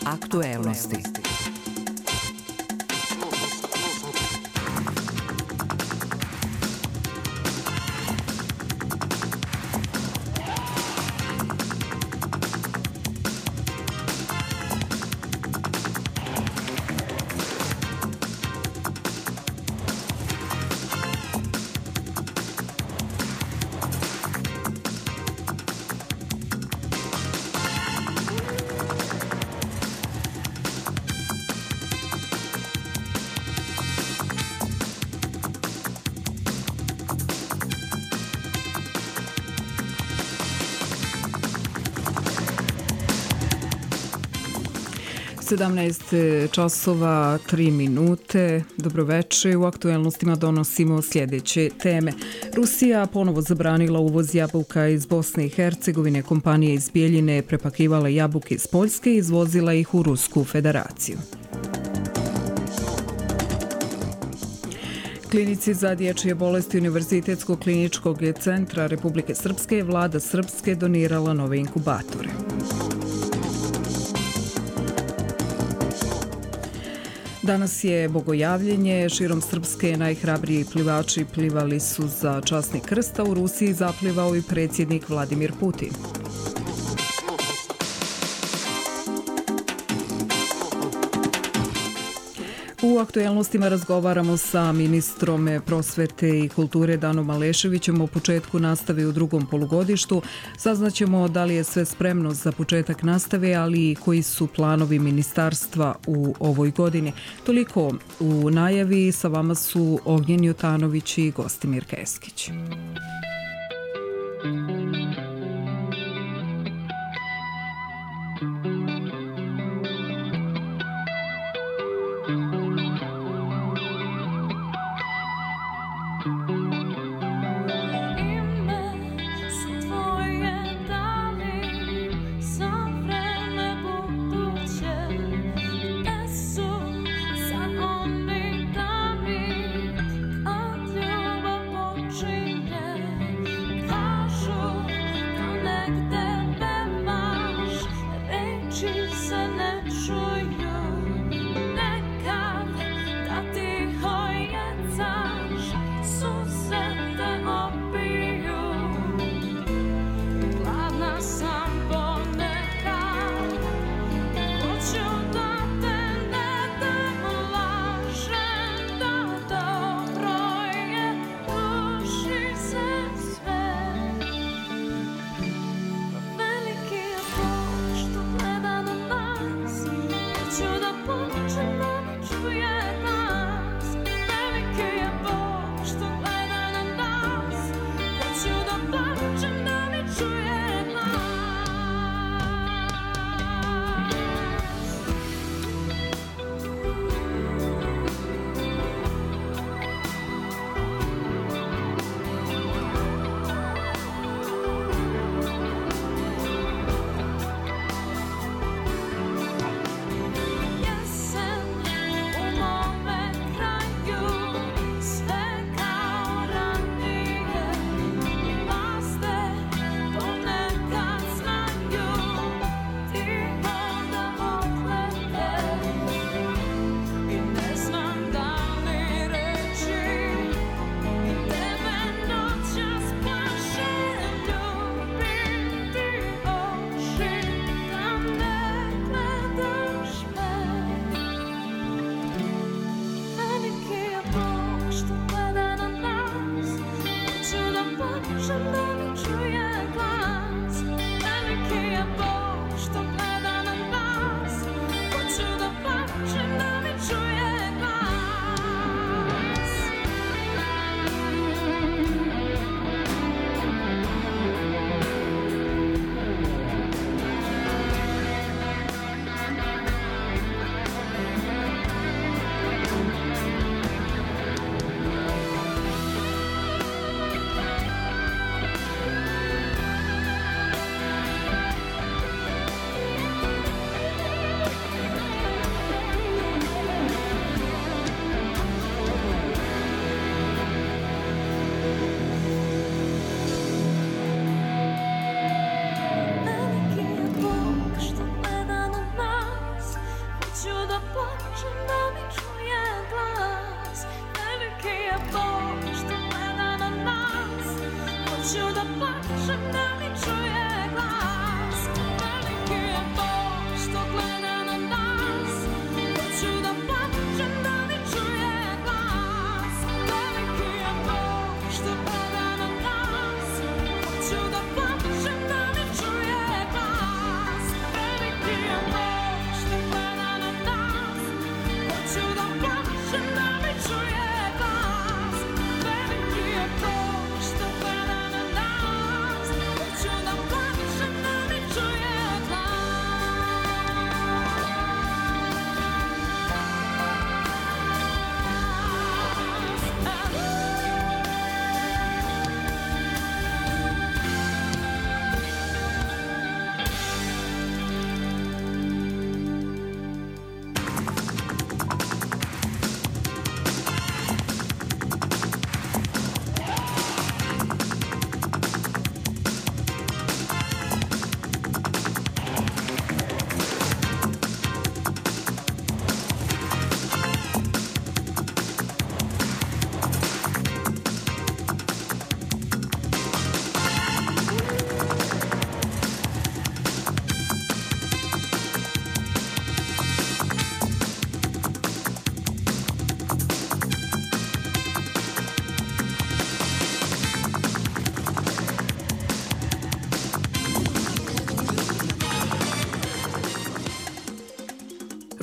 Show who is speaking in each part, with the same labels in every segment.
Speaker 1: Aktuelnosti. časova 3 minute. Dobroveče. U aktuelnostima donosimo sljedeće teme. Rusija ponovo zabranila uvoz jabuka iz Bosne i Hercegovine. Kompanija iz Bijeljine prepakivala jabuke iz Poljske i izvozila ih u Rusku federaciju. Klinici za dječje bolesti Univerzitetskog kliničkog centra Republike Srpske vlada Srpske donirala nove inkubatore. Danas je bogojavljenje. Širom Srpske najhrabriji plivači plivali su za časni krst, a u Rusiji zaplivao i predsjednik Vladimir Putin. U aktuelnostima razgovaramo sa ministrom prosvete i kulture Danom Aleševićem o početku nastave u drugom polugodištu. Saznaćemo da li je sve spremno za početak nastave, ali i koji su planovi ministarstva u ovoj godini. Toliko u najavi. Sa vama su Ognjen Jutanović i Gostimir Keskić.
Speaker 2: Sure.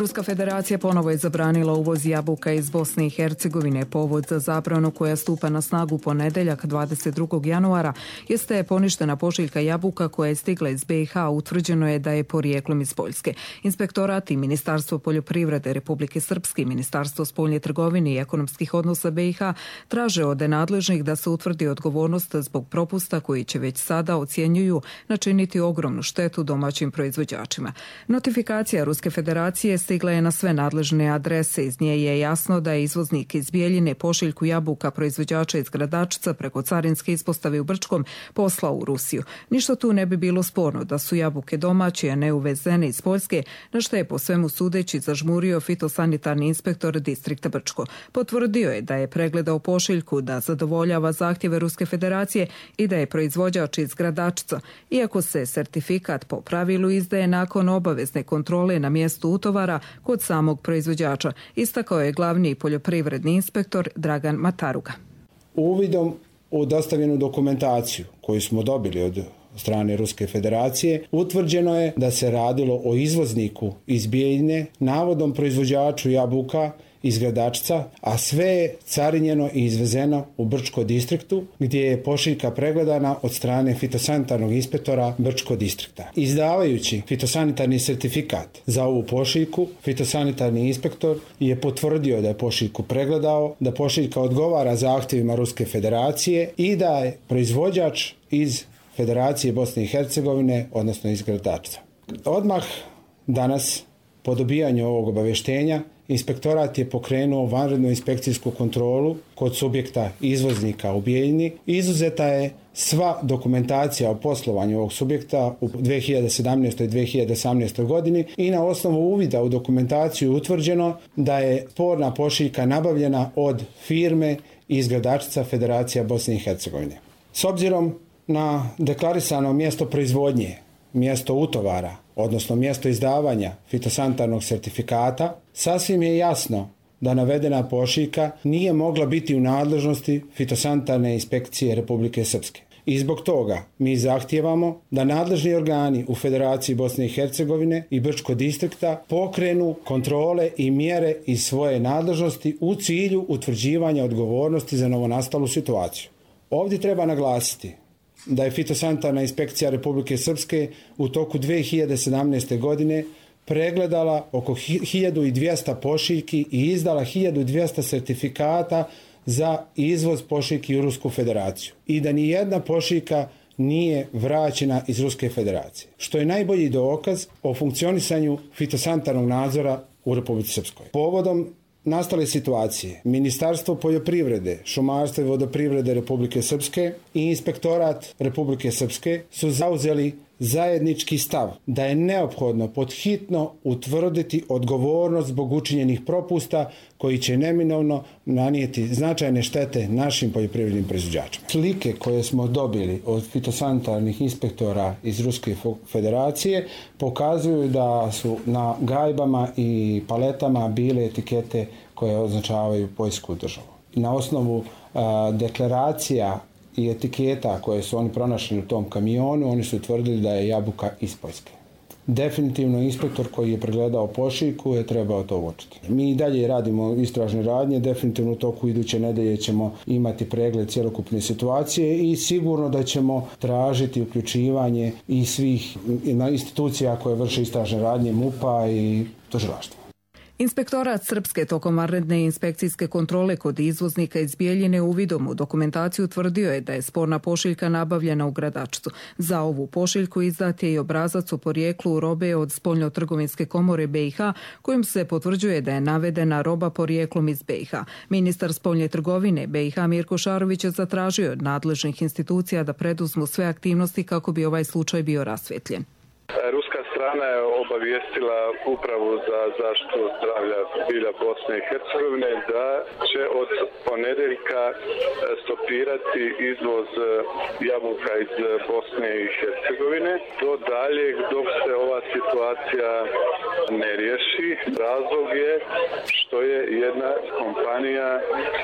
Speaker 1: Ruska federacija ponovo je zabranila uvoz jabuka iz Bosne i Hercegovine. Povod za zabranu koja stupa na snagu ponedeljak 22. januara jeste poništena pošiljka jabuka koja je stigla iz BiH. Utvrđeno je da je porijeklom iz Poljske. Inspektorat i Ministarstvo poljoprivrede Republike Srpske, Ministarstvo spoljne trgovine i ekonomskih odnosa BiH traže od nadležnih da se utvrdi odgovornost zbog propusta koji će već sada ocjenjuju načiniti ogromnu štetu domaćim proizvođačima. Notifikacija Ruske federacije stigla je na sve nadležne adrese. Iz nje je jasno da je izvoznik iz Bijeljine pošiljku jabuka proizvođača iz Gradačca preko carinske ispostave u Brčkom poslao u Rusiju. Ništa tu ne bi bilo sporno da su jabuke domaće, a ne uvezene iz Poljske, na što je po svemu sudeći zažmurio fitosanitarni inspektor distrikta Brčko. Potvrdio je da je pregledao pošiljku, da zadovoljava zahtjeve Ruske federacije i da je proizvođač iz Gradačca, iako se sertifikat po pravilu izdaje nakon obavezne kontrole na mjestu utovara kod samog proizvođača, istakao je glavni poljoprivredni inspektor Dragan Mataruga.
Speaker 2: Uvidom u dostavljenu dokumentaciju koju smo dobili od strane Ruske federacije, utvrđeno je da se radilo o izvozniku iz Bijeljine, navodnom proizvođaču jabuka iz Gradačca, a sve je carinjeno i izvezeno u Brčko distriktu, gdje je pošiljka pregledana od strane fitosanitarnog inspektora Brčko distrikta. Izdavajući fitosanitarni sertifikat za ovu pošiljku, fitosanitarni inspektor je potvrdio da je pošiljku pregledao, da pošiljka odgovara zahtjevima Ruske federacije i da je proizvođač iz Federacije Bosne i Hercegovine, odnosno iz Gradačca. Odmah danas, po dobijanju ovog obavještenja, inspektorat je pokrenuo vanrednu inspekcijsku kontrolu kod subjekta izvoznika u Bijeljini. Izuzeta je sva dokumentacija o poslovanju ovog subjekta u 2017. i 2018. godini i na osnovu uvida u dokumentaciju utvrđeno da je sporna pošiljka nabavljena od firme iz Gradačca Federacija Bosne i Hercegovine. S obzirom na deklarisano mjesto proizvodnje, mjesto utovara, odnosno mjesto izdavanja fitosanitarnog sertifikata, sasvim je jasno da navedena pošiljka nije mogla biti u nadležnosti fitosanitarne inspekcije Republike Srpske. I zbog toga mi zahtijevamo da nadležni organi u Federaciji Bosne i Hercegovine i Brčko distrikta pokrenu kontrole i mjere iz svoje nadležnosti u cilju utvrđivanja odgovornosti za novonastalu situaciju. Ovdje treba naglasiti da je fitosanitarna inspekcija Republike Srpske u toku 2017. godine pregledala oko 1200 pošiljki i izdala 1200 sertifikata za izvoz pošiljki u Rusku federaciju i da ni jedna pošiljka nije vraćena iz Ruske federacije, što je najbolji dokaz o funkcionisanju fitosanitarnog nadzora u Republici Srpskoj. Povodom nastale situacije, Ministarstvo poljoprivrede, šumarstva i vodoprivrede Republike Srpske i Inspektorat Republike Srpske su zauzeli zajednički stav da je neophodno podhitno utvrditi odgovornost zbog učinjenih propusta koji će neminovno nanijeti značajne štete našim poljoprivrednim proizvođačima. Slike koje smo dobili od fitosanitarnih inspektora iz Ruske federacije pokazuju da su na gajbama i paletama bile etikete koje označavaju Poljsku državu. Na osnovu deklaracija i etiketa koje su oni pronašli u tom kamionu, oni su utvrdili da je jabuka iz Poljske. Definitivno inspektor koji je pregledao pošiljku je trebao to uočiti. Mi i dalje radimo istražne radnje, definitivno u toku iduće nedelje ćemo imati pregled cjelokupne situacije i sigurno da ćemo tražiti uključivanje i svih institucija koje vrše istražne radnje, MUP-a i tužilaštva.
Speaker 1: Inspektorat Srpske tokom vanredne inspekcijske kontrole kod izvoznika iz Bijeljine uvidom u dokumentaciju tvrdio je da je sporna pošiljka nabavljena u Gradačcu. Za ovu pošiljku izdat je i obrazac o porijeklu robe od Spoljnotrgovinske komore BiH, kojim se potvrđuje da je navedena roba porijeklom iz BiH. Ministar spoljne trgovine BiH Mirko Šarović je zatražio od nadležnih institucija da preduzmu sve aktivnosti kako bi ovaj slučaj bio rasvjetljen.
Speaker 3: Ruska strana je obavijestila Upravu za zaštitu zdravlja bilja Bosne i Hercegovine da će od ponedeljka stopirati izvoz jabuka iz Bosne i Hercegovine do daljeg dok se ova situacija ne riješi. Razlog je što je jedna kompanija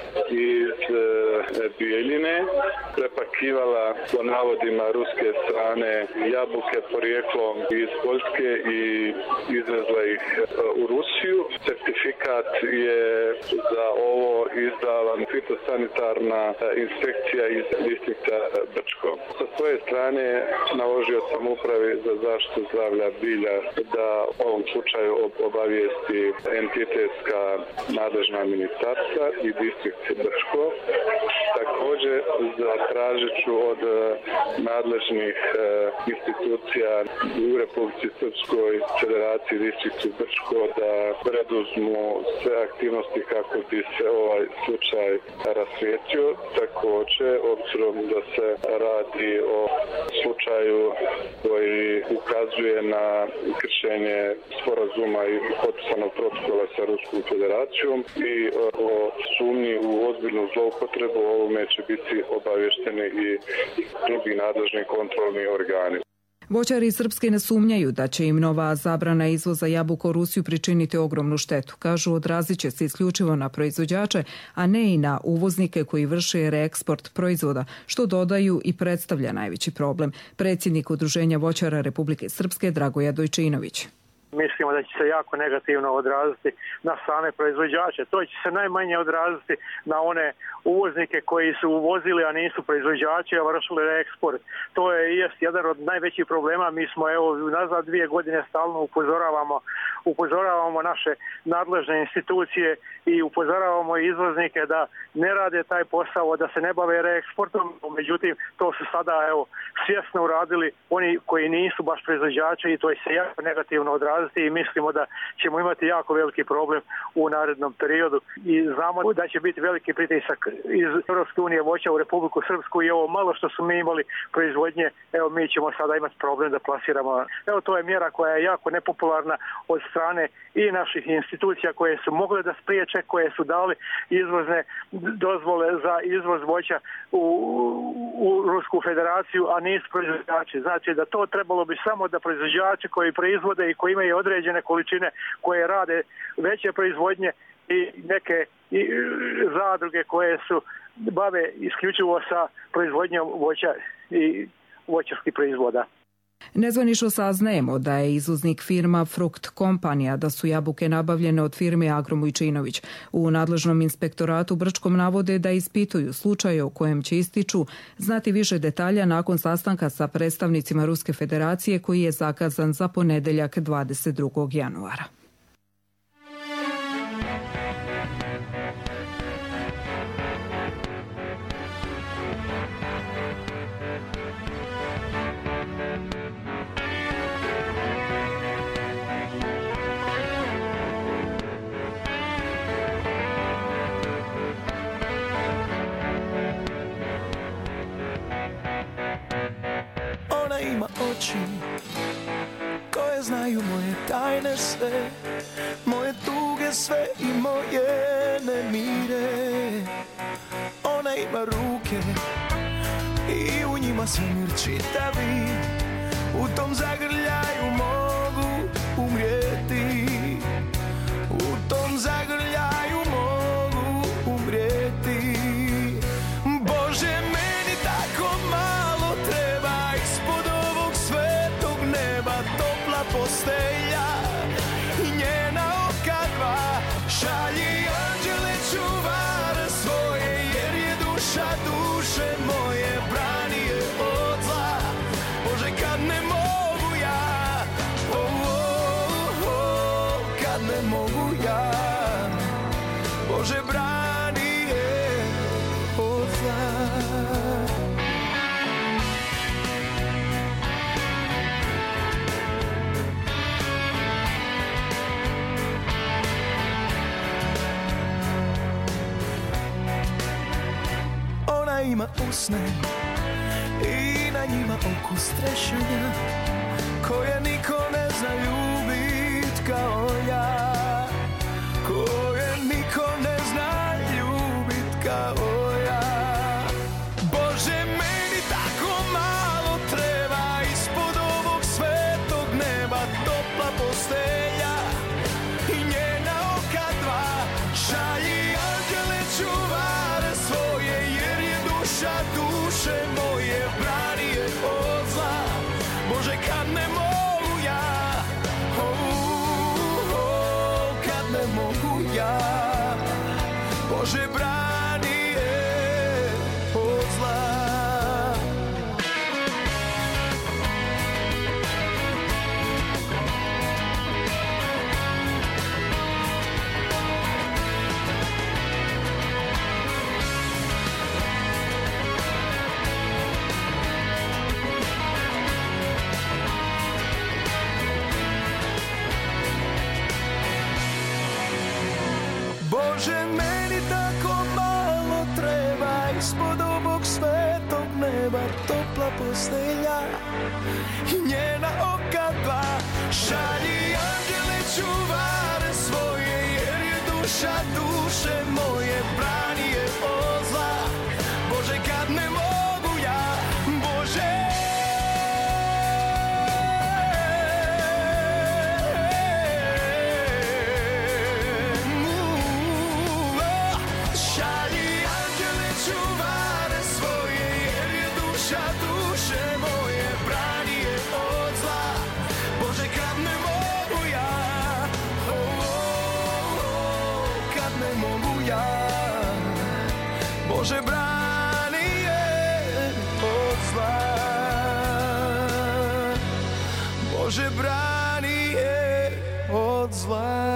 Speaker 3: iz Bijeljine prepakivala po navodima ruske strane jabuke porijeklom iz Poljske i izvezla ih u Rusiju. Certifikat je za ovo izdala fitosanitarna inspekcija iz distrikta Brčko. Sa svoje strane naložio sam upravi za zaštitu zdravlja bilja da u ovom slučaju obavijesti entitetska nadležna ministarstva i distrikt Brčko. Također zatražit ću od nadležnih institucija u Republici Srpskoj, Federaciji distriktu Brčko da preduzmu sve aktivnosti kako bi se ovaj slučaj rasvijetlio. Također, obzirom da se radi o slučaju koji ukazuje na kršenje sporazuma i potpisanog protokola sa Ruskom federacijom i o sumnji u ozbiljnu zloupotrebu, ovome će biti obavješteni i drugi nadležni kontrolni organi.
Speaker 1: Voćari srpski ne sumnjaju da će im nova zabrana izvoza jabuka u Rusiju pričiniti ogromnu štetu. Kažu, odrazit će se isključivo na proizvođače, a ne i na uvoznike koji vrše reeksport proizvoda, što dodaju i predstavlja najveći problem. Predsjednik Udruženja voćara Republike Srpske Dragoja Dojčinović.
Speaker 4: Mislimo da će se jako negativno odraziti na same proizvođače. To će se najmanje odraziti na one uvoznike koji su uvozili, a nisu proizvođači, a vršili reeksport. To je jedan od najvećih problema. Mi smo nazad 2 godine stalno upozoravamo naše nadležne institucije i upozoravamo izvoznike da ne rade taj posao, da se ne bave reeksportom. Međutim, to su sada svjesno uradili oni koji nisu baš proizvođači i to će se jako negativno odraziti i mislimo da ćemo imati jako veliki problem u narednom periodu i znamo da će biti veliki pritisak iz Europske unije voća u Republiku Srpsku i ovo malo što su mi imali proizvodnje, mi ćemo sada imati problem da plasiramo. To je mjera koja je jako nepopularna od strane i naših institucija koje su mogle da spriječe, koje su dali izvozne dozvole za izvoz voća u Rusku federaciju, a nisu proizvođači. Znači da to trebalo bi samo da proizvođači koji proizvode i koji imaju određene količine koje rade veće proizvodnje i neke zadruge koje su bave isključivo sa proizvodnjom voća i voćarskih proizvoda.
Speaker 1: Nezvanično saznajemo da je izvoznik firma Frukt kompanija, da su jabuke nabavljene od firme Agro Mujčinović. U nadležnom inspektoratu Brčkom navode da ispituju slučaje o kojem će ističu znati više detalja nakon sastanka sa predstavnicima Ruske federacije koji je zakazan za ponedeljak 22. januara.
Speaker 5: Ima oči koje znaju moje tajne sve, moje tuge sve i moje nemire. Ona ima ruke i u njima svemir čitavi, u tom zagrljaju mogu umrijeti, u tom zagrljaju mogu umrijeti. Bože, meni tako malo treba ispod ovog svetog neba, topla postelja i njena oka dva. Šalji anđele čuvare svoje, jer je duša duše moje, brani je od zla. Bože, kad ne mogu ja, kad ne mogu ja, Bože, brani je od zla. Ona ima usne i na njima okus trešanja, koje niko ne zna ljubit kao ja, koje niko ne zna ljubit kao ja. Bože, meni tako malo treba ispod ovog svetog neba, postelja i njena oka dva. Šalji anđele čuvare svoje, jer je duša duše moje, brani je od zla. Bože, kad ne mogu ja, Bože. Šalji anđele čuvare svoje, jer je duša duše moje, brani je od zla. Bože, kad ne mogu ja, kad ne mogu ja, Bože, brani je od zla. Bože, brani je od zla.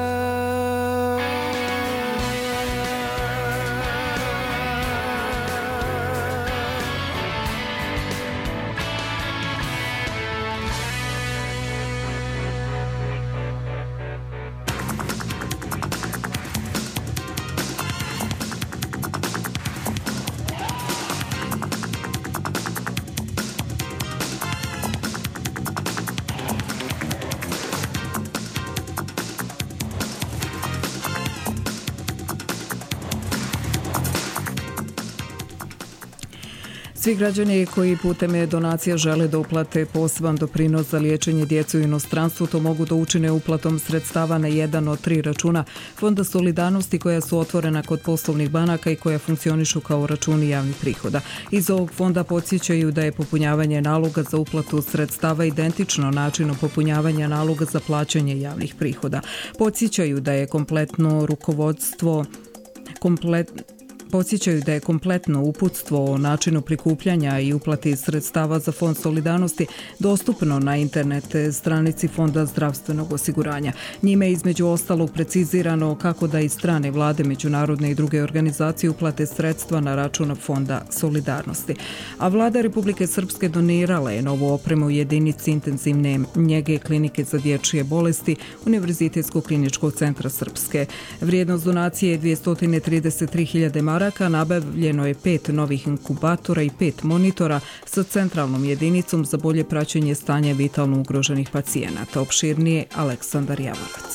Speaker 1: Svi građani koji putem donacija žele da uplate poseban doprinos za liječenje djece u inostranstvu to mogu da učine uplatom sredstava na jedan od 3 računa Fonda solidarnosti koja su otvorena kod poslovnih banaka i koja funkcionišu kao računi javnih prihoda. Iz ovog fonda podsjećaju da je popunjavanje naloga za uplatu sredstava identično načinu popunjavanja naloga za plaćanje javnih prihoda. Podsjećaju da je kompletno uputstvo o načinu prikupljanja i uplati sredstava za Fond solidarnosti dostupno na internet stranici Fonda zdravstvenog osiguranja. Njime je između ostalog precizirano kako da i strane vlade, međunarodne i druge organizacije uplate sredstva na račun Fonda solidarnosti. A vlada Republike Srpske donirala je novu opremu u jedinici intenzivne njege Klinike za dječje bolesti Univerzitetskog kliničkog centra Srpske. Vrijednost donacije je 233.000 maraka. Nabavljeno je 5 novih inkubatora i 5 monitora sa centralnom jedinicom za bolje praćenje stanja vitalno ugroženih pacijenata. Opširnije Aleksandar Javorac.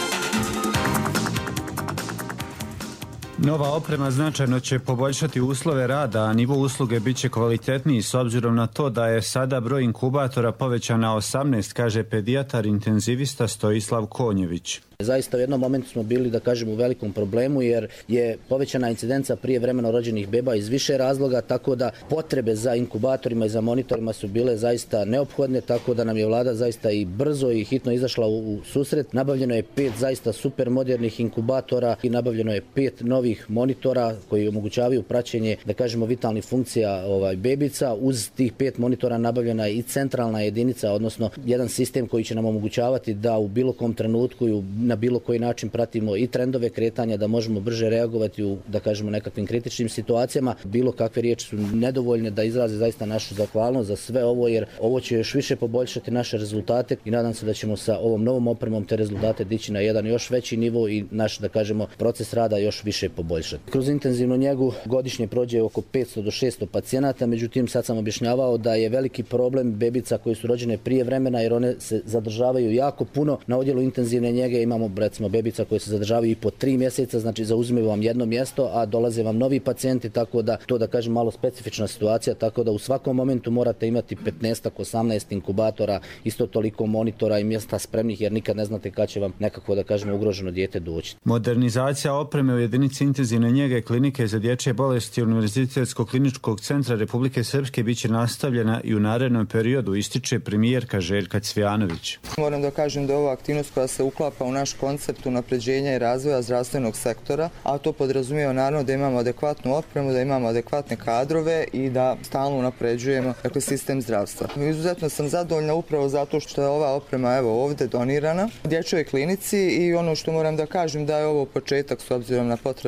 Speaker 6: Nova oprema značajno će poboljšati uslove rada, a nivo usluge bit će kvalitetniji s obzirom na to da je sada broj inkubatora povećan na 18, kaže pedijatar intenzivista Stojislav Konjević.
Speaker 7: Zaista u jednom momentu smo bili, da kažem, u velikom problemu jer je povećana incidenca prijevremeno rođenih beba iz više razloga, tako da potrebe za inkubatorima i za monitorima su bile zaista neophodne, tako da nam je vlada zaista i brzo i hitno izašla u susret. Nabavljeno je 5 zaista super modernih inkubatora i nabavljeno je 5 novih monitora koji omogućavaju praćenje, da kažemo, vitalnih funkcija bebica. Uz tih 5 monitora nabavljena je i centralna jedinica, odnosno jedan sistem koji će nam omogućavati da u bilo kom trenutku i na bilo koji način pratimo i trendove kretanja, da možemo brže reagovati u, da kažemo, nekakvim kritičnim situacijama. Bilo kakve riječi su nedovoljne da izraze zaista našu zahvalnost za sve ovo, jer ovo će još više poboljšati naše rezultate i nadam se da ćemo sa ovom novom opremom te rezultate dići na jedan još veći nivo i naš, da kažemo, proces rada još više poboljšati. Kroz intenzivnu njegu godišnje prođe oko 500 do 600 pacijenata, međutim sad sam objašnjavao da je veliki problem bebica koje su rođene prije vremena jer one se zadržavaju jako puno. Na odjelu intenzivne njege imamo recimo bebica koje se zadržavaju i po 3 mjeseca, znači zauzimaju vam jedno mjesto, a dolaze vam novi pacijenti, tako da to, da kažem, malo specifična situacija, tako da u svakom momentu morate imati 15-18 inkubatora, isto toliko monitora i mjesta spremnih, jer nikad ne znate kad će vam nekako, da kažemo, ugroženo dijete doći.
Speaker 6: Modernizacija opreme u jedinici intenzivne njege Klinike za dječje bolesti Univerzitetskog kliničkog centra Republike Srpske biće nastavljena i u narednom periodu, ističe premijerka Željka Cvijanović.
Speaker 8: Moram da kažem da je ova aktivnost koja se uklapa u naš koncept unapređenja i razvoja zdravstvenog sektora, a to podrazumijeva naravno da imamo adekvatnu opremu, da imamo adekvatne kadrove i da stalno unapređujemo sistem zdravstva. Izuzetno sam zadovoljna upravo zato što je ova oprema ovdje donirana u dječjoj klinici i ono što moram da kažem da je ovo početak s obzirom na potrebu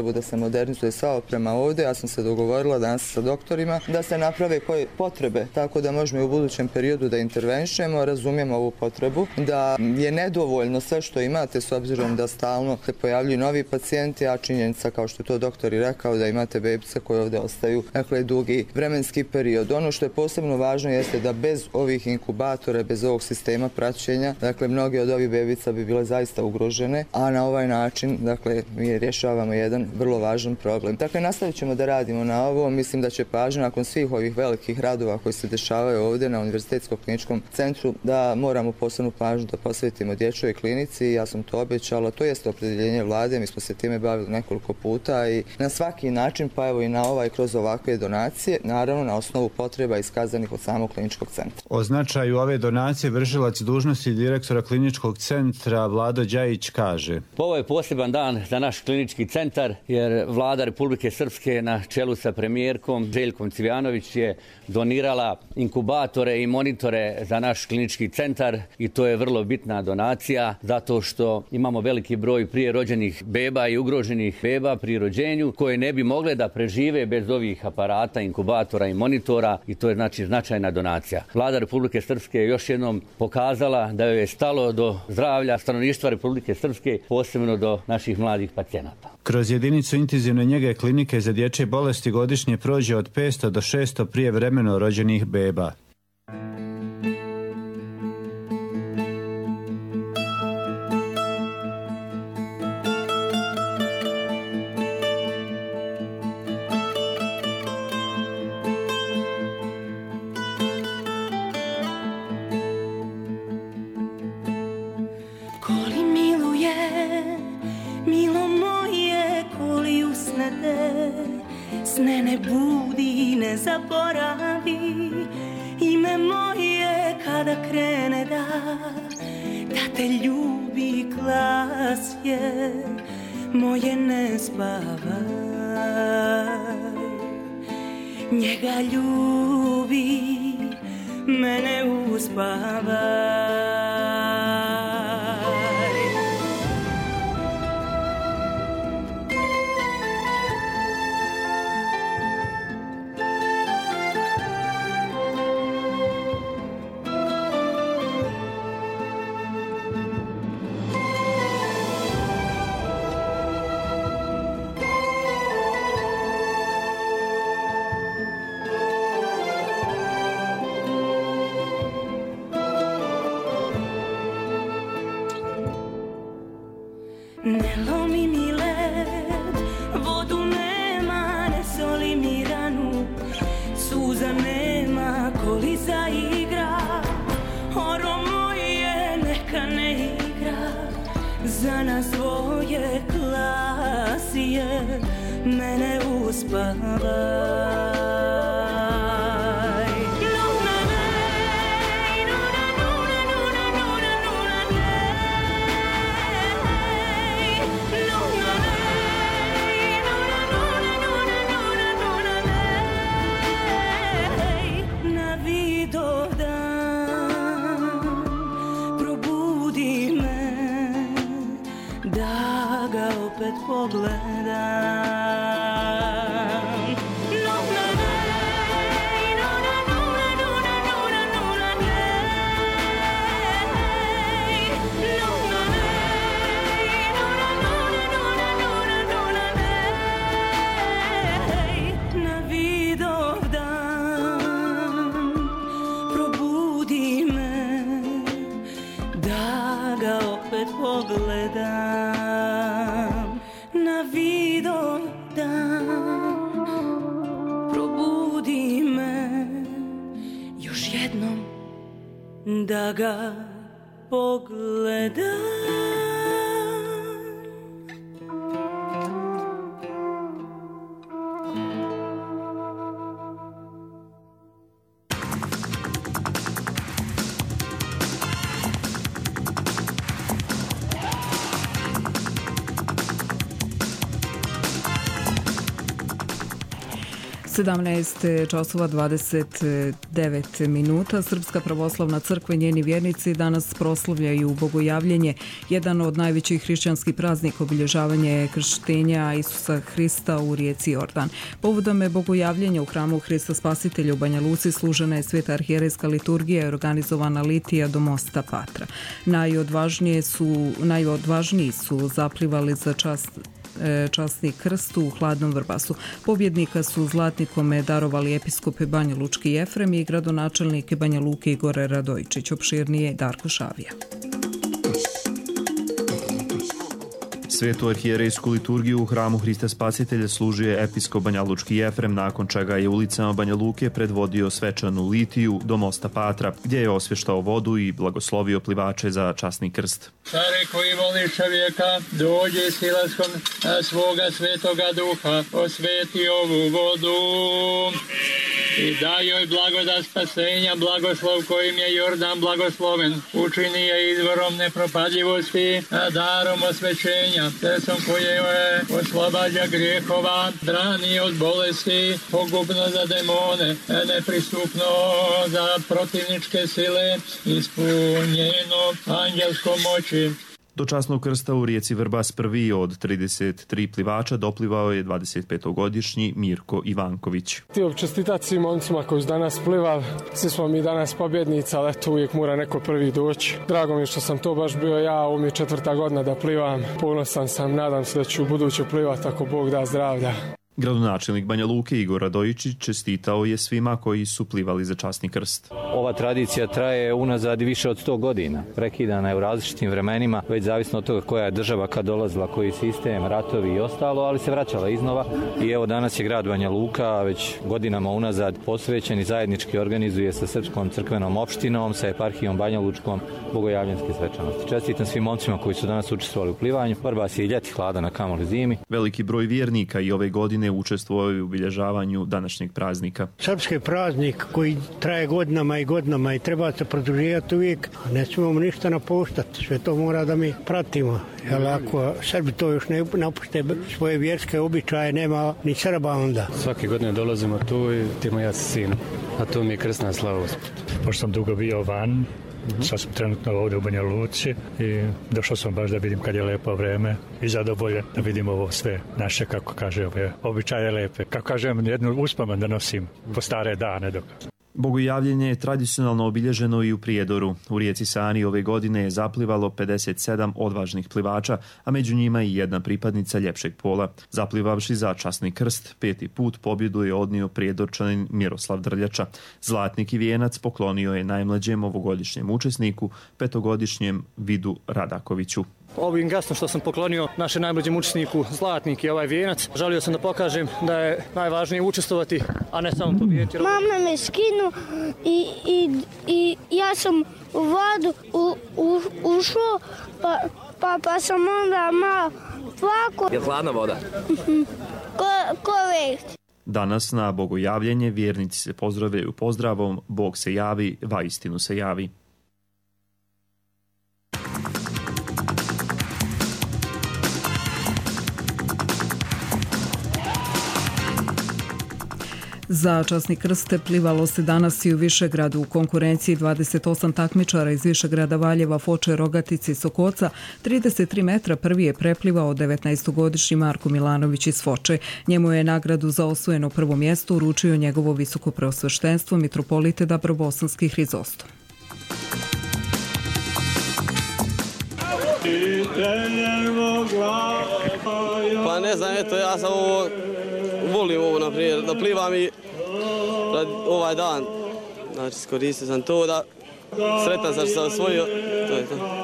Speaker 8: potrebu da se modernizuje sva oprema ovdje. Ja sam se dogovorila danas sa doktorima da se naprave koje potrebe, tako da možemo i u budućem periodu da intervenšemo, razumijemo ovu potrebu, da je nedovoljno sve što imate s obzirom da stalno se pojavljuju novi pacijenti, a činjenica, kao što je to doktor i rekao, da imate bebice koje ovdje ostaju dugi vremenski period. Ono što je posebno važno jeste da bez ovih inkubatora, bez ovog sistema praćenja, mnogi od ovih bebica bi bile zaista ugrožene, a na ovaj način, mi rješavamo jedan vrlo važan problem. Nastavit ćemo da radimo na ovo. Mislim da će pažnja nakon svih ovih velikih radova koji se dešavaju ovdje na Univerzitetskom kliničkom centru, da moramo posebnu pažnju da posvetimo dječjoj klinici. Ja sam to obećala, to jeste opredjeljenje vlade, mi smo se time bavili nekoliko puta i na svaki način, pa evo i na ovaj kroz ovakve donacije, naravno na osnovu potreba iskazanih od samog kliničkog centra.
Speaker 6: O značaju ove donacije vršilac dužnosti direktora kliničkog centra Vlado Đajić kaže:
Speaker 9: Ovo je poseban dan za naš klinički centar jer vlada Republike Srpske na čelu sa premijerkom Željkom Cvijanović je donirala inkubatore i monitore za naš klinički centar i to je vrlo bitna donacija zato što imamo veliki broj prije rođenih beba i ugroženih beba pri rođenju koje ne bi mogle da prežive bez ovih aparata, inkubatora i monitora i to je značajna donacija. Vlada Republike Srpske je još jednom pokazala da joj je stalo do zdravlja stanovništva Republike Srpske, posebno do naših mladih pacijenata.
Speaker 6: Kroz jedinicu intenzivne njege klinike za dječje bolesti godišnje prođe od 500 do 600 prijevremeno rođenih beba.
Speaker 10: Sne ne budi, ne zaboravi ime moje kada krene da te ljubi glas je moje ne spavaj. Njega ljubi, mene uspavaj. Ne lomi mi led, vodu nema, ne soli mi ranu, suza nema, koli zaigra, oro moje neka ne igra, za nas svoje klasije, mene uspavaj. Da ga pogledam.
Speaker 1: 17 časova 29 minuta. Srpska pravoslavna crkva i njeni vjernici danas proslavljaju Bogojavljenje, jedan od najvećih hrišćanskih praznika, obilježavanje krštenja Isusa Hrista u rijeci Jordan. Povodom Bogojavljenja u hramu Hrista Spasitelja u Banja Luci služena je sveta arhijerejska liturgija i organizovana litija do mosta Patra. Najodvažniji su zaplivali za časni krst u Hladnom Vrbasu. Pobjednika su zlatnikome darovali episkope Banja Lučki Jefrem i gradonačelnik Banja Luke Igor Radojičić. Opširnije Darko Šavija.
Speaker 11: Svetu arhijerejsku liturgiju u hramu Hrista Spasitelja služio je episkop Banja Lučki Jefrem, nakon čega je ulicama Banja Luke predvodio svečanu litiju do mosta Patra, gdje je osvještao vodu i blagoslovio plivače za časni krst.
Speaker 12: Stare koji voli čovjeka, dođi s hilaskom svoga svetoga duha, osveti ovu vodu i daj joj blagodat spasenja, blagoslov kojim je Jordan blagosloven, učini je izvorom nepropadljivosti, darom osvećenja, srcom koje oslobađa grijehova, brani od bolesti, pogubno za demone, nepristupno za protivničke sile, ispunjeno anđelskom moći.
Speaker 11: Do časnog krsta u rijeci Vrbas prvi od 33 plivača doplivao je 25-godišnji Mirko Ivanković.
Speaker 13: Htio čestitati svim momcima koji su danas plivali. Svi smo mi danas pobjednici, ali eto uvijek mora neko prvi doći. Drago mi je što sam to baš bio ja, ovo mi je 4. godina da plivam. Ponosan sam, nadam se da ću u buduće plivati ako Bog da zdravlja.
Speaker 11: Gradonačelnik Banja Luke Igor Radojičić čestitao je svima koji su plivali za časni krst.
Speaker 14: Ova tradicija traje unazad više od 100 godina. Prekidana je u različitim vremenima, već zavisno od toga koja je država kad dolazila, koji sistem, ratovi i ostalo, ali se vraćala iznova. I evo danas je grad Banja Luka već godinama unazad posvećen i zajednički organizuje sa Srpskom crkvenom opštinom, sa eparhijom Banja Lučkom bogojavljenske svečanosti. Čestitam svim momcima koji su danas učestvovali u plivanju. Vrbas je i ljeti hladan, a kamoli zimi.
Speaker 11: Veliki broj vjernika i ove godine učestvovao u obilježavanju današnjeg praznika.
Speaker 15: Srpski praznik koji traje godinama i godinama i treba se produživati uvijek, ne smijemo ništa napuštati, sve to mora da mi pratimo. Jer ako Srbi to još ne napušte svoje vjerske običaje, nema ni Srba onda.
Speaker 16: Svake godine dolazimo tu i timo ja sa sinom, a to mi je krsna slava Usput.
Speaker 17: Pošto sam dugo bio van, sad sam trenutno ovdje u Banja Luci i došao sam baš da vidim kad je lepo vreme i zadovoljan da vidim ovo sve naše, kako kaže, ove običaje lepe. Kako kažem, jednu uspomen da nosim po stare dane.
Speaker 11: Bogojavljenje je tradicionalno obilježeno i u Prijedoru. U rijeci Sani ove godine je zaplivalo 57 odvažnih plivača, a među njima i jedna pripadnica ljepšeg pola. Zaplivavši za časni krst, 5. put pobjedu je odnio Prijedorčanin Miroslav Drljača. Zlatnik i vijenac poklonio je najmlađem ovogodišnjem učesniku, 5-godišnjem Vidu Radakoviću.
Speaker 18: Ovim gestom što sam poklonio našem najmlađem učesniku Zlatnik i ovaj vijenac, želio sam da pokažem da je najvažnije učestvovati, a ne samo pobjediti.
Speaker 19: Mama me skinu i ja sam u vodu ušao, pa sam onda malo plako.
Speaker 20: Je hladna voda?
Speaker 19: Ko lekt.
Speaker 11: Danas na Bogojavljenje vjernici se pozdravljaju pozdravom Bog se javi, vaistinu se javi.
Speaker 1: Za časni krst plivalo se danas i u Višegradu. U konkurenciji 28 takmičara iz Višegrada, Valjeva, Foče, Rogatice i Sokoca. 33 metra prvi je preplivao 19-godišnji Marko Milanović iz Foče. Njemu je nagradu za osvojeno prvo mjesto uručio njegovo visoko preosveštenstvo mitropolite Dabrobosanski Hrizostom.
Speaker 20: Pa ne znam, eto, ja sam volim ovo naprijed, da plivam i ovaj dan, znači iskoristio sam to da sretan sam što sam osvojio, to je to.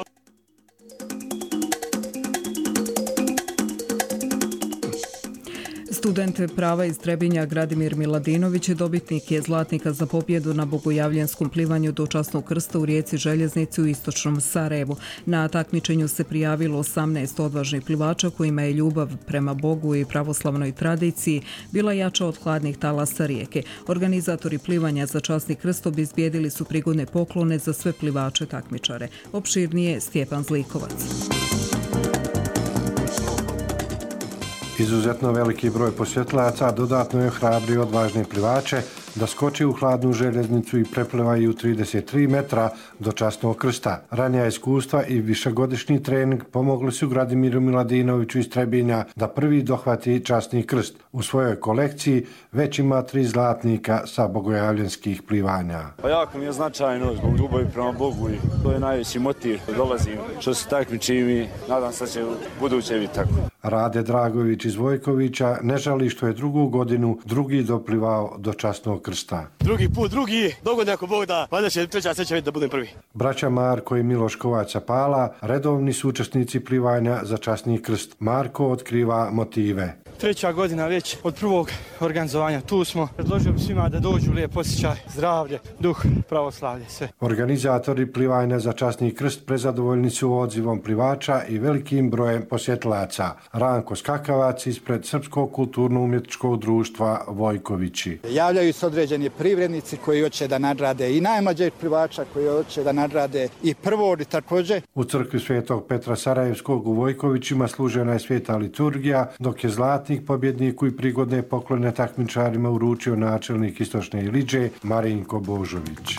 Speaker 1: Student prava iz Trebinja Gradimir Miladinović dobitnik je zlatnika za pobjedu na bogojavljenskom plivanju do časnog krsta u rijeci Željeznici u istočnom Sarajevu. Na takmičenju se prijavilo 18 odvažnih plivača kojima je ljubav prema Bogu i pravoslavnoj tradiciji bila jača od hladnih talasa rijeke. Organizatori plivanja za časni krst obezbijedili su prigodne poklone za sve plivače takmičare. Opširnije Stjepan Zlikovac.
Speaker 21: Izuzetno veliki broj posjetlaca dodatno je hrabrio odvažne plivače da skoči u hladnu željeznicu i preplivaju 33 metra do časnog krsta. Ranija iskustva i višegodišnji trening pomogli su Gradimiru Miladinoviću iz Trebinja da prvi dohvati časni krst. U svojoj kolekciji već ima 3 zlatnika sa bogojavljanskih plivanja.
Speaker 22: Pa jako mi je značajno zbog ljubavi prema Bogu i to je najveći motiv. Dolazim što se takmičim i nadam se da će u buduće biti tako.
Speaker 21: Rade Dragović iz Vojkovića ne žali što je drugu godinu drugi doplivao do časnog krsta.
Speaker 23: Drugi put, dogodne ako Bog da, valjda će treća sreća da budem prvi.
Speaker 21: Braća Marko i Miloš Kovač Pala redovni su učesnici plivanja za časni krst. Marko otkriva motive.
Speaker 23: 3. godina već od prvog organizovanja tu smo. Predložio bi svima da dođu, lijep osjećaj, zdravlje, duh, pravoslavlje, sve.
Speaker 21: Organizatori plivanja za časni krst prezadovoljni su odzivom plivača i velikim brojem posjetilaca. Ranko Skakavac ispred Srpskog kulturno-umjetničkog društva Vojkovići.
Speaker 24: Javljaju se određeni privrednici koji hoće da nadrade i najmlađeg plivača koji hoće da nadrade i prvog također.
Speaker 21: U crkvi Svetog Petra Sarajevskog u Vojkovićima služena je sveta liturgija, dok je zlatnik pobjedniku i prigodne poklone takmičarima uručio načelnik Istočne Iliđe Marinko Božović.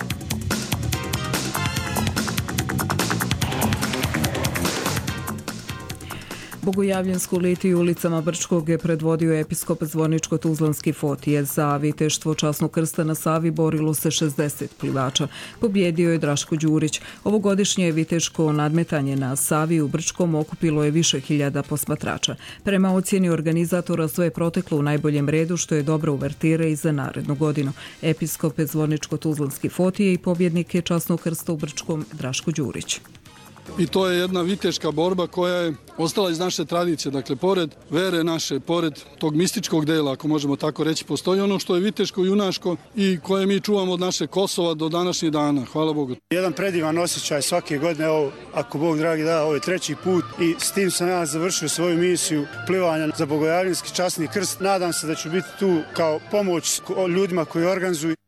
Speaker 1: Bogojavljensku litiju ulicama Brčkog je predvodio episkop Zvorničko-Tuzlanski Fotije. Za viteštvo časnog krsta na Savi borilo se 60 plivača. Pobjedio je Draško Đurić. Ovogodišnje viteško nadmetanje na Savi u Brčkom okupilo je više hiljada posmatrača. Prema ocjeni organizatora sve je proteklo u najboljem redu, što je dobra uvertira i za narednu godinu. Episkop Zvorničko-Tuzlanski Fotije i pobjednik je časnog krsta u Brčkom Draško Đurić.
Speaker 25: I to je jedna viteška borba koja je ostala iz naše tradicije. Dakle, pored vere naše, pored tog mističkog dela, ako možemo tako reći, postoji ono što je viteško, junaško i koje mi čuvamo od naše Kosova do današnjih dana. Hvala Bogu.
Speaker 26: Jedan predivan osjećaj svake godine, ovo, ako Bog dragi da, ovo je 3. put i s tim sam ja završio svoju misiju plivanja za Bogojavljanski časni krst. Nadam se da ću biti tu kao pomoć ljudima koji organizuju.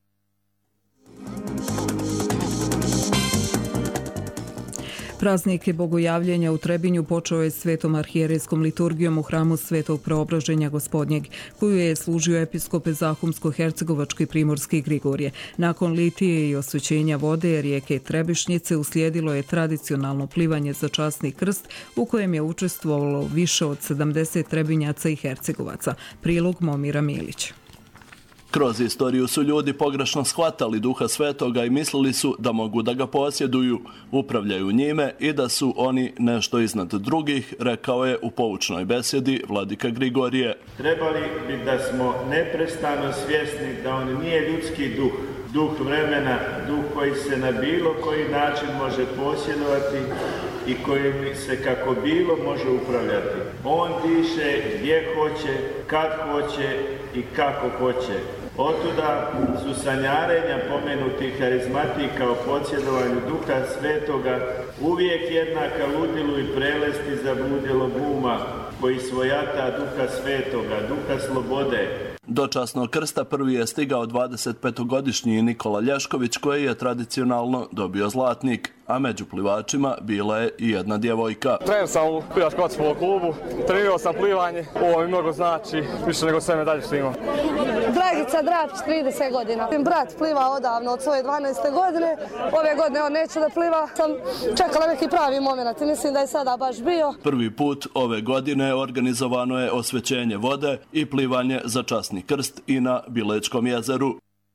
Speaker 1: Praznik Bogojavljenja u Trebinju počeo je svetom arhijerejskom liturgijom u hramu Svetog Preobraženja Gospodnjeg, koju je služio episkop Zahumsko-Hercegovački Primorski Grigorije. Nakon litije i osvećenja vode rijeke Trebišnjice uslijedilo je tradicionalno plivanje za časni krst u kojem je učestvovalo više od 70 Trebinjaca i Hercegovaca. Prilog Momira Milić.
Speaker 27: Kroz istoriju su ljudi pogrešno shvatali Duha Svetoga i mislili su da mogu da ga posjeduju, upravljaju njime i da su oni nešto iznad drugih, rekao je u poučnoj besjedi vladika Grigorije.
Speaker 28: Trebali bi da smo neprestano svjesni da on nije ljudski duh, duh vremena, duh koji se na bilo koji način može posjedovati i kojim se kako bilo može upravljati. On diše gdje hoće, kad hoće i kako hoće. Otuda su sanjarenja pomenutih karizmatika o posjedovanju Duha Svetoga uvijek jednaka ludilu i prelesti zabludjelog uma koji svojata Duha Svetoga, Duha slobode.
Speaker 27: Do časnog krsta prvi je stigao 25-godišnji Nikola Lješković koji je tradicionalno dobio zlatnik, a među plivačima bila je i jedna djevojka.
Speaker 29: Trener sam u plivačkom vaterpolo klubu, trenirao sam plivanje, ovo mi mnogo znači, više nego sve medalje što imam.
Speaker 30: Dragica Drapić, 30 godina. Brat pliva odavno od svoje 12. godine, ove godine on neće da pliva, sam čekala neki pravi moment i mislim da je sada baš bio.
Speaker 27: Prvi put ove godine organizovano je osvećenje vode i plivanje za časni krst i na Bilečkom jezeru.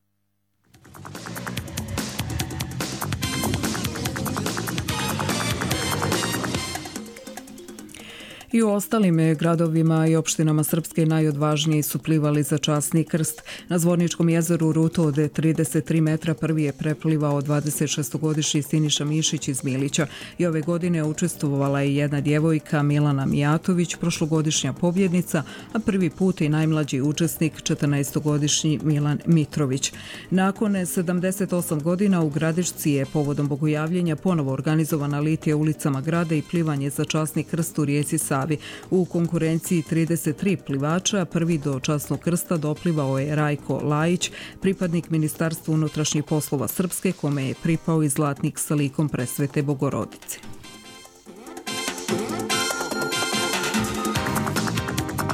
Speaker 1: I u ostalim gradovima i opštinama Srpske najodvažniji su plivali za časni krst. Na Zvorničkom jezeru rutu od 33 metra prvi je preplivao 26-godišnji Siniša Mišić iz Milića. I ove godine učestvovala je jedna djevojka Milana Mijatović, prošlogodišnja pobjednica, a prvi put i najmlađi učesnik 14-godišnji Milan Mitrović. Nakon 78 godina u Gradišci je povodom Bogojavljenja ponovo organizovana litija ulicama grada i plivanje za časni krst u rijeci Savi. U konkurenciji 33 plivača prvi do časnog krsta doplivao je Rajko Lajić, pripadnik Ministarstva unutrašnjih poslova Srpske, kome je pripao i zlatnik sa likom Presvete Bogorodice.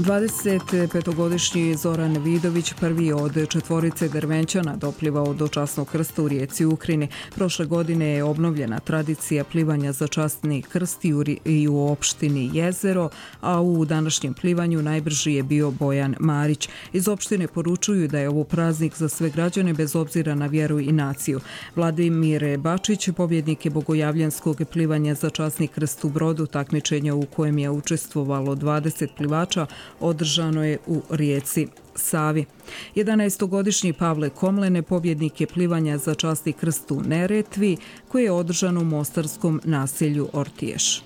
Speaker 1: 25-godišnji Zoran Vidović prvi od četvorice Dervenčana doplivao do časnog krsta u rijeci Ukrini. Prošle godine je obnovljena tradicija plivanja za časni krst i u opštini Jezero, a u današnjem plivanju najbrži je bio Bojan Marić. Iz opštine poručuju da je ovo praznik za sve građane bez obzira na vjeru i naciju. Vladimir Bačić, pobjednik je bogojavljanskog plivanja za časni krst u Brodu, takmičenja u kojem je učestvovalo 20 plivača, održano je u rijeci Savi. 11-godišnji Pavle Komlene pobjednik je plivanja za časni krst u Neretvi, koje je održano u mostarskom naselju Ortiješ.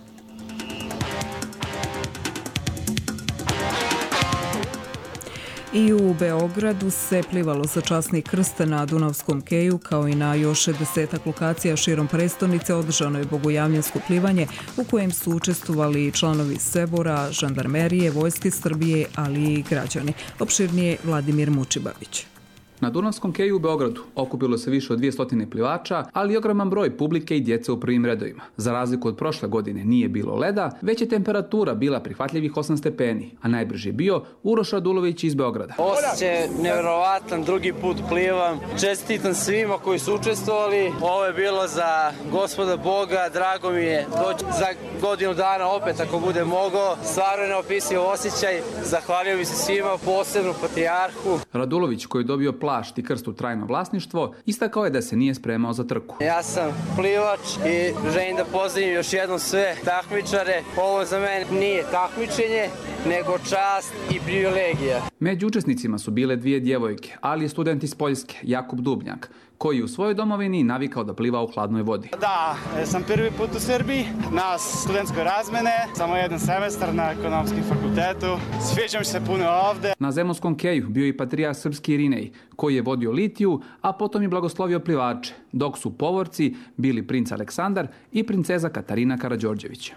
Speaker 1: I u Beogradu se plivalo za časni krst na Dunavskom keju, kao i na još 10 lokacija širom prestonice održano je bogojavljansko plivanje u kojem su učestvovali članovi Sebora, žandarmerije, Vojske Srbije, ali i građani. Opširnije Vladimir Mučibavić.
Speaker 2: Na Dunavskom keju u Beogradu okupilo se više od 200 plivača, ali i ogroman broj publike i djece u prvim redovima. Za razliku od prošle godine nije bilo leda, već je temperatura bila prihvatljivih 8 stepeni, a najbrži je bio Uroš Radulović iz Beograda.
Speaker 3: Osjećaj je nevjerovatan, drugi put plivam. Čestitam svima koji su učestvovali. Ovo je bilo za Gospoda Boga, drago mi je doći za godinu dana opet ako bude mogao. Stvarno je neopisiv osjećaj. Zahvalio bi se svima, posebno patrijarhu.
Speaker 2: Radulović, koji je dobio plašt i krst u trajno vlasništvo, istakao je da se nije spremao za trku.
Speaker 3: Ja sam plivač i želim da pozdravim još jednom sve takmičare. Ovo za mene nije takmičenje, nego čast i privilegija.
Speaker 2: Među učesnicima su bile 2 djevojke, ali i student iz Poljske, Jakub Dubnjak, koji u svojoj domovini navikao da pliva u hladnoj vodi.
Speaker 4: Da, sam prvi put u Srbiji na studentskoj razmene, samo jedan semestar na ekonomskom fakultetu. Sviđam se puno ovde.
Speaker 2: Na Zemunskom keju bio i patrijarh srpski Irinej, koji je vodio litiju, a potom i blagoslovio plivače, dok su povorci bili princ Aleksandar i princeza Katarina Karađorđević.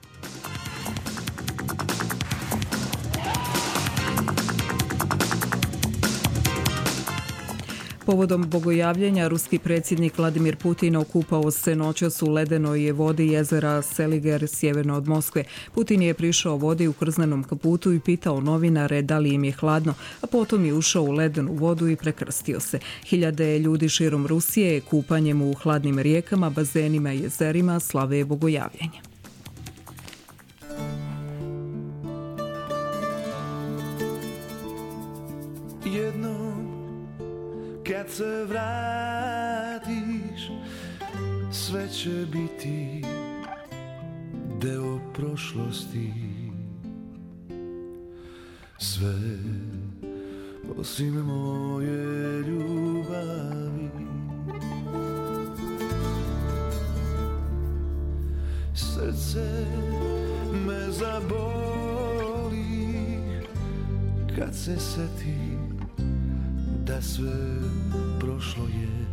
Speaker 1: Povodom bogojavljenja, ruski predsjednik Vladimir Putin okupao se noćas u ledenoj vodi jezera Seliger sjeverno od Moskve. Putin je prišao vodi u krznenom kaputu i pitao novinare da li im je hladno, a potom je ušao u ledenu vodu i prekrstio se. Hiljade ljudi širom Rusije kupanjem u hladnim rijekama, bazenima i jezerima slave bogojavljenje.
Speaker 5: Kad se vratiš, sve će biti deo prošlosti. Sve osim moje ljubavi. Srce me zaboli kad se seti da sve prošlo je,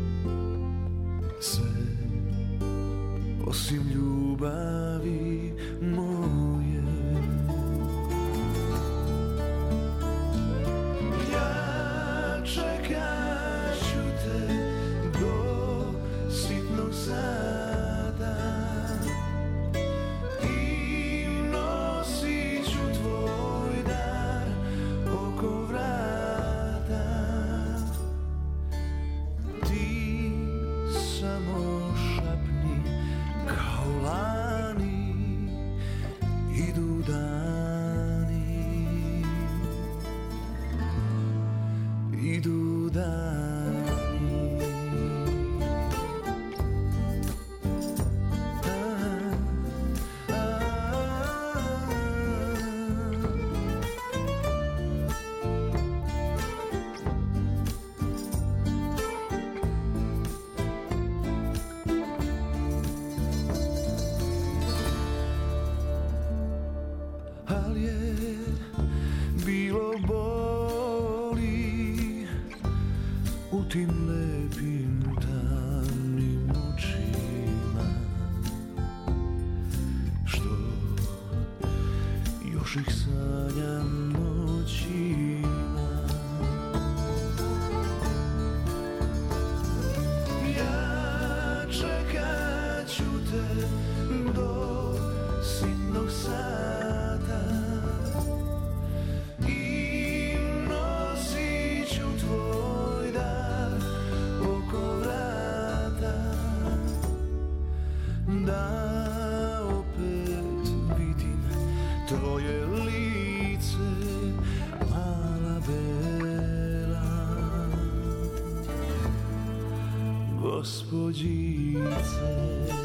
Speaker 5: sve osim ljubavi moje. Ja čekat ću te do sitnog sada i nosit ću tvoj dar oko vrata. Samo šapni kao lani, idu dani, idu dani. Tim lepim tamnim očima, što još ih sanjam noćima. Ja čekat ću te do sitnog sata gospođice.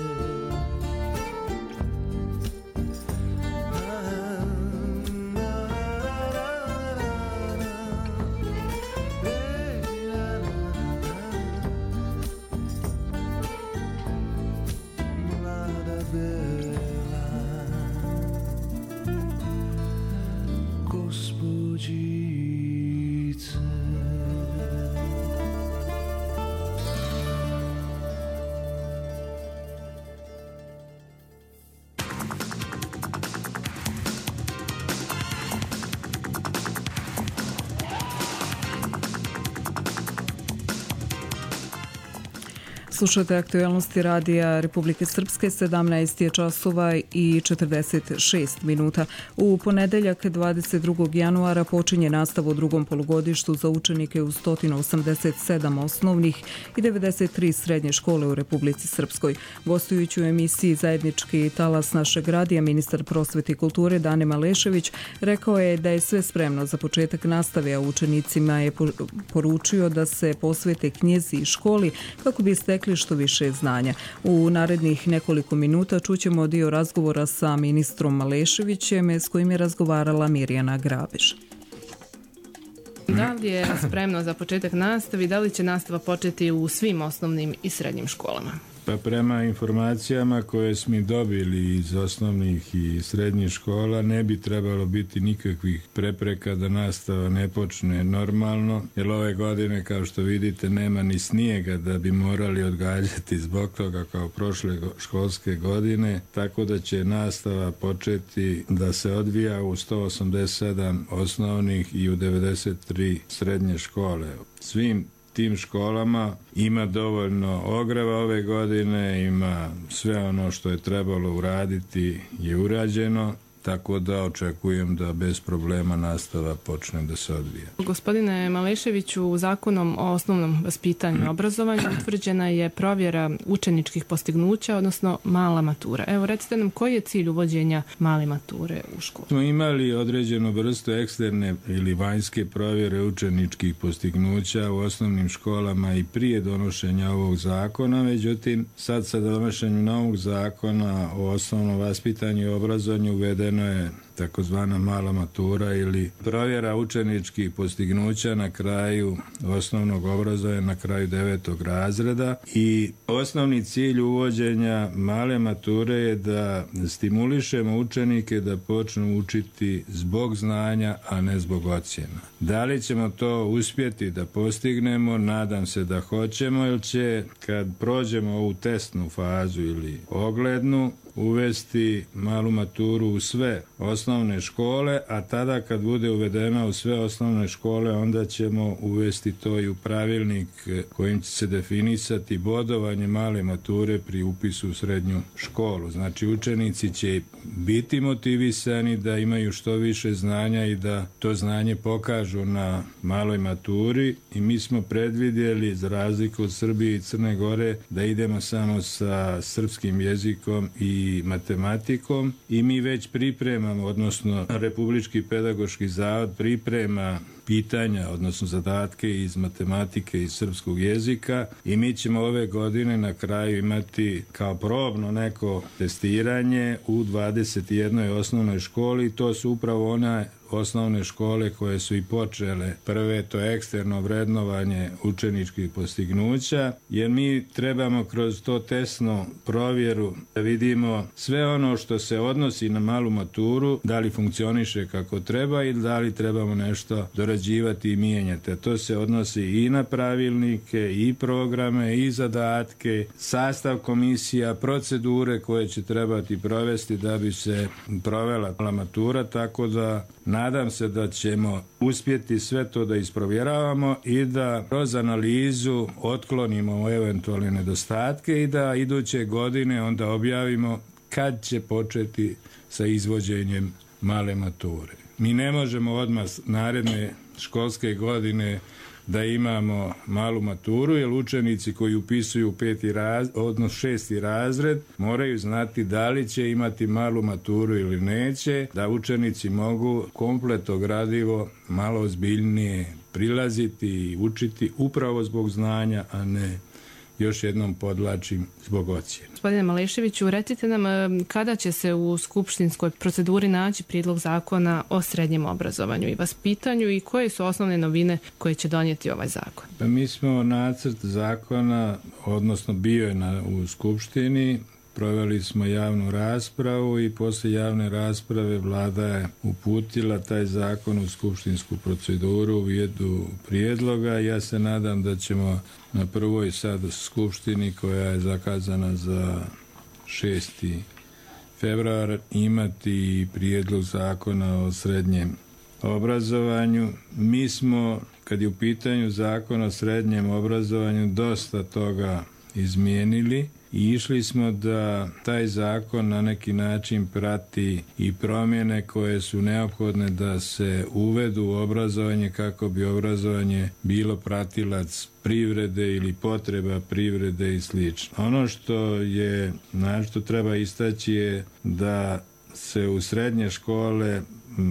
Speaker 1: Slušate aktualnosti radija Republike Srpske, 17 je časova i 46 minuta. U ponedeljak 22. januara počinje nastava u drugom polugodištu za učenike u 187 osnovnih i 93 srednje škole u Republici Srpskoj. Gostujući u emisiji Zajednički talas našeg radija, ministar prosvete i kulture Dane Malešević rekao je da je sve spremno za početak nastave, a učenicima je poručio da se posvete knjezi i školi kako bi stekli što više znanja. U narednih nekoliko minuta čućemo dio razgovora sa ministrom Maleševićem s kojim je razgovarala Mirjana Grabež.
Speaker 6: Da li je spremno za početak nastave i da li će nastava početi u svim osnovnim i srednjim školama?
Speaker 7: Pa prema informacijama koje smo dobili iz osnovnih i srednjih škola ne bi trebalo biti nikakvih prepreka da nastava ne počne normalno, jer ove godine, kao što vidite, nema ni snijega da bi morali odgađati zbog toga kao prošle školske godine, tako da će nastava početi da se odvija u 187 osnovnih i u 93 srednje škole. Svim tim školama ima dovoljno ogreva ove godine, ima sve ono što je trebalo uraditi je urađeno, tako da očekujem da bez problema nastava počne da se odvija.
Speaker 6: Gospodine Maleševiću, zakonom o osnovnom vaspitanju i obrazovanju utvrđena je provjera učeničkih postignuća, odnosno mala matura. Evo, recite nam koji je cilj uvođenja male mature u školu?
Speaker 7: Smo imali određenu vrstu eksterne ili vanjske provjere učeničkih postignuća u osnovnim školama i prije donošenja ovog zakona, međutim, sad sa donošenjem novog zakona o osnovnom vaspitanju i obrazovanju uvedeno je takozvana mala matura ili provjera učeničkih postignuća na kraju osnovnog obrazovanja, na kraju 9. razreda, i osnovni cilj uvođenja male mature je da stimulišemo učenike da počnu učiti zbog znanja, a ne zbog ocjena. Da li ćemo to uspjeti da postignemo? Nadam se da hoćemo, jer će, kad prođemo ovu testnu fazu ili oglednu, uvesti malu maturu u sve osnovne škole, a tada kad bude uvedena u sve osnovne škole, onda ćemo uvesti to i u pravilnik kojim će se definisati bodovanje male mature pri upisu u srednju školu. Znači, učenici će biti motivisani da imaju što više znanja i da to znanje pokažu na maloj maturi, i mi smo predvidjeli, za razliku od Srbije i Crne Gore, da idemo samo sa srpskim jezikom i matematikom, i mi već pripremamo, odnosno Republički pedagoški zavod priprema pitanja, odnosno zadatke iz matematike i srpskog jezika, i mi ćemo ove godine na kraju imati kao probno neko testiranje u 21. osnovnoj školi. To su upravo one osnovne škole koje su i počele prve to eksterno vrednovanje učeničkih postignuća, jer mi trebamo kroz to testnu provjeru da vidimo sve ono što se odnosi na malu maturu, da li funkcioniše kako treba ili da li trebamo nešto dorađivati i mijenjati. To se odnosi i na pravilnike, i programe, i zadatke, sastav komisija, procedure koje će trebati provesti da bi se provela mala matura, tako da nadam se da ćemo uspjeti sve to da isprovjeravamo i da kroz analizu otklonimo eventualne nedostatke i da iduće godine onda objavimo kad će početi sa izvođenjem male mature. Mi ne možemo odmah naredne školske godine da imamo malu maturu, jer učenici koji upisuju 6. razred moraju znati da li će imati malu maturu ili neće, da učenici mogu kompletno gradivo malo ozbiljnije prilaziti i učiti upravo zbog znanja, a ne još jednom podlačim zbog ocjene.
Speaker 6: Gospodine Maleševiću, recite nam kada će se u skupštinskoj proceduri naći prijedlog zakona o srednjem obrazovanju i vaspitanju i koje su osnovne novine koje će donijeti ovaj zakon?
Speaker 7: Pa mi smo nacrt zakona, odnosno bio je u skupštini, proveli smo javnu raspravu i poslije javne rasprave Vlada je uputila taj zakon u skupštinsku proceduru u vidu prijedloga. Ja se nadam da ćemo na prvoj sad skupštini koja je zakazana za 6. februar imati prijedlog zakona o srednjem obrazovanju. Mi smo, kad je u pitanju zakon o srednjem obrazovanju, dosta toga izmijenili i išli smo da taj zakon na neki način prati i promjene koje su neophodne da se uvedu u obrazovanje kako bi obrazovanje bilo pratilac privrede ili potreba privrede i slično. Ono što treba istaći je da se u srednje škole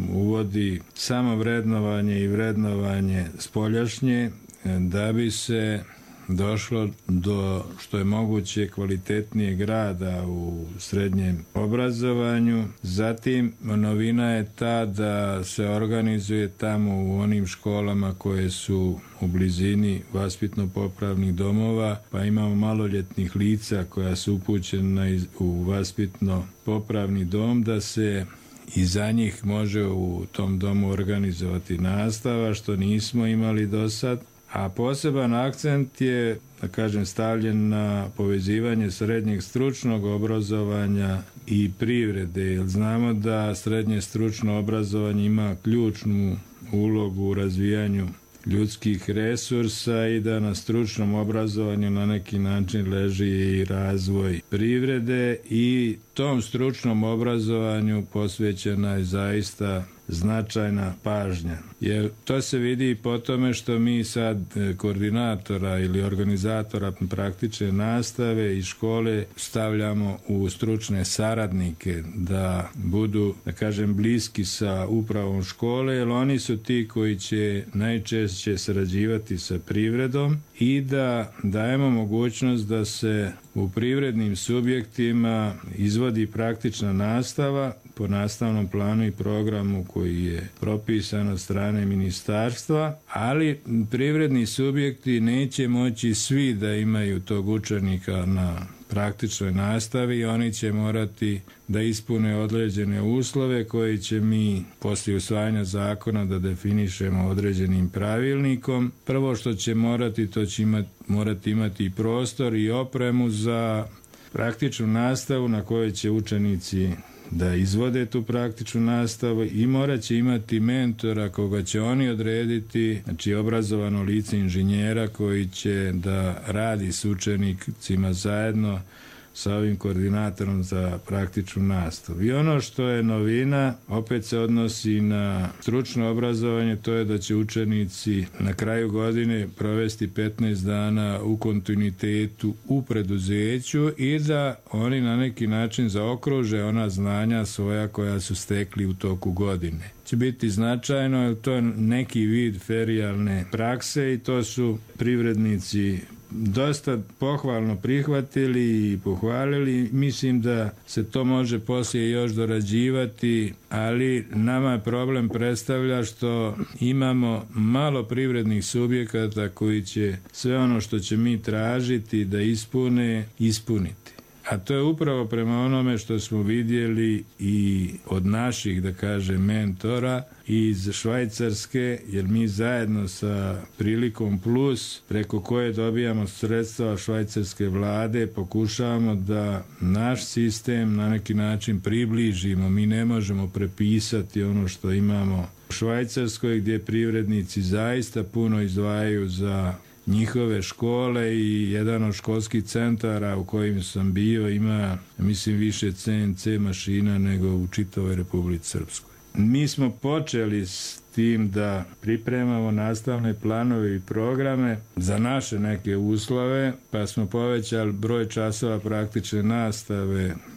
Speaker 7: uvodi samo vrednovanje i vrednovanje spoljašnje da bi se došlo do što je moguće kvalitetnijeg rada u srednjem obrazovanju. Zatim, novina je ta da se organizuje tamo u onim školama koje su u blizini vaspitno-popravnih domova, pa imamo maloljetnih lica koja su upućena u vaspitno-popravni dom, da se i za njih može u tom domu organizovati nastava, što nismo imali do sad. A poseban akcent je, da kažem, stavljen na povezivanje srednjeg stručnog obrazovanja i privrede, jer znamo da srednje stručno obrazovanje ima ključnu ulogu u razvijanju ljudskih resursa i da na stručnom obrazovanju na neki način leži i razvoj privrede i tom stručnom obrazovanju posvećena je zaista značajna pažnja. Jer to se vidi i po tome što mi sad koordinatora ili organizatora praktične nastave i škole stavljamo u stručne saradnike da budu, da kažem, bliski sa upravom škole, jer oni su ti koji će najčešće sarađivati sa privredom i da dajemo mogućnost da se u privrednim subjektima izvodi praktična nastava po nastavnom planu i programu koji je propisan od strane ministarstva, ali privredni subjekti neće moći svi da imaju tog učenika na praktičnoj nastavi i oni će morati da ispune određene uslove koje će mi poslije usvajanja zakona da definišemo određenim pravilnikom. Prvo što će morati, to će morati imati i prostor i opremu za praktičnu nastavu na kojoj će učenici da izvode tu praktičnu nastavu i morat će imati mentora koga će oni odrediti, znači obrazovano lice inženjera koji će da radi s učenicima zajedno sa ovim koordinatorom za praktičnu nastavu. I ono što je novina, opet se odnosi na stručno obrazovanje, to je da će učenici na kraju godine provesti 15 dana u kontinuitetu u preduzeću i da oni na neki način zaokruže ona znanja svoja koja su stekli u toku godine. Će biti značajno, jer to je neki vid ferijalne prakse i to su privrednici dosta pohvalno prihvatili i pohvalili. Mislim da se to može poslije još dorađivati, ali nama problem predstavlja što imamo malo privrednih subjekata koji će sve ono što će mi tražiti da ispuniti. A to je upravo prema onome što smo vidjeli i od naših, da kažem, mentora iz Švajcarske, jer mi zajedno sa Prilikom Plus, preko koje dobijamo sredstva švajcarske vlade, pokušavamo da naš sistem na neki način približimo. Mi ne možemo prepisati ono što imamo u Švajcarskoj, gdje privrednici zaista puno izdvajaju za njihove škole i jedan od školskih centara u kojim sam bio ima, mislim, više CNC mašina nego u čitavoj Republici Srpskoj. Mi smo počeli s tim da pripremamo nastavne planove i programe za naše neke uslove, pa smo povećali broj časova praktične nastave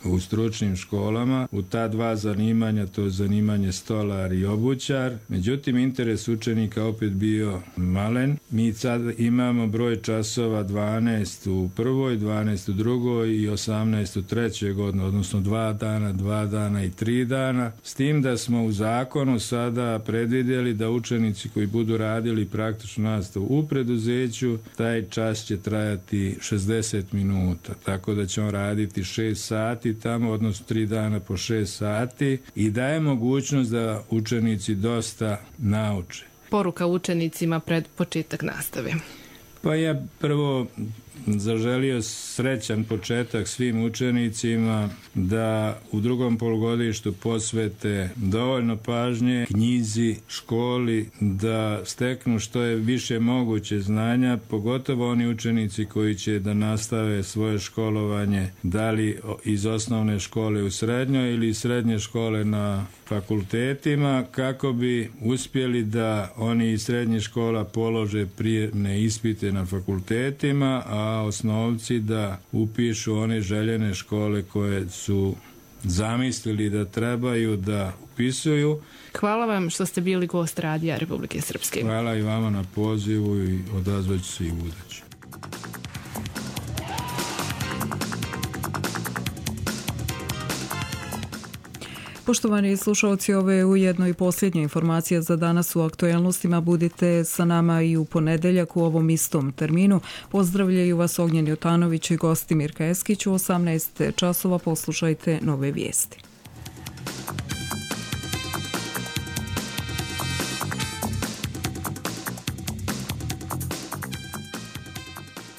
Speaker 7: u stručnim školama u ta dva zanimanja, to zanimanje stolar i obućar. Međutim, interes učenika opet bio malen. Mi sad imamo broj časova 12 u prvoj, 12 u drugoj i 18 u trećoj godini, odnosno 2 dana i 3 dana. S tim da smo u zakonu sada predvidjeli da učenici koji budu radili praktičnu nastavu u preduzeću, taj čas će trajati 60 minuta. Tako da će on raditi 6 sati tamo, odnosno 3 dana po 6 sati i daje mogućnost da učenici dosta nauče.
Speaker 6: Poruka učenicima pred početak nastave.
Speaker 7: Pa ja prvo zaželio srećan početak svim učenicima, da u drugom polugodištu posvete dovoljno pažnje knjizi, školi, da steknu što je više moguće znanja, pogotovo oni učenici koji će da nastave svoje školovanje, da li iz osnovne škole u srednjoj ili iz srednje škole na fakultetima, kako bi uspjeli da oni iz srednjih škola polože prijemne ispite na fakultetima, a osnovci da upišu one željene škole koje su zamislili da trebaju da upisuju.
Speaker 6: Hvala vam što ste bili gost Radija Republike Srpske.
Speaker 7: Hvala i vama na pozivu i odazvat ću se i budući.
Speaker 1: Poštovani slušalci, ovo je ujedno i posljednja informacija za danas u aktuelnostima. Budite sa nama i u ponedeljak u ovom istom terminu. Pozdravljaju vas Ognjen Jotanović i gosti Mirka Eskić. U 18 časova poslušajte nove vijesti.